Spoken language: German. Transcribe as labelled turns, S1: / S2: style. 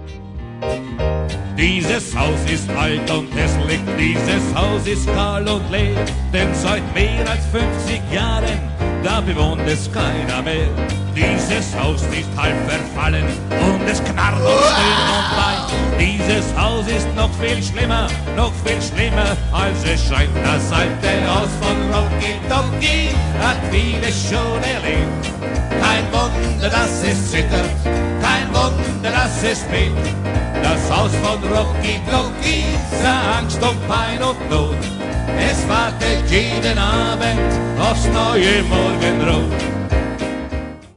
S1: Dieses Haus ist alt und hässlich, dieses Haus ist kahl und leer, denn seit mehr als 50 Jahren, da bewohnt es keiner mehr. Dieses Haus ist halb verfallen und es knarrt und stöhnt und weint. Dieses Haus ist noch viel schlimmer als es scheint. Das alte Haus von Rocky Donkey hat vieles schon erlebt. Kein Wunder, dass es zittert, kein Wunder, dass es bebt. Das Haus von Rocky Donkey sah Angst und Pein und Not. Es wartet jeden Abend aufs neue Morgenrot.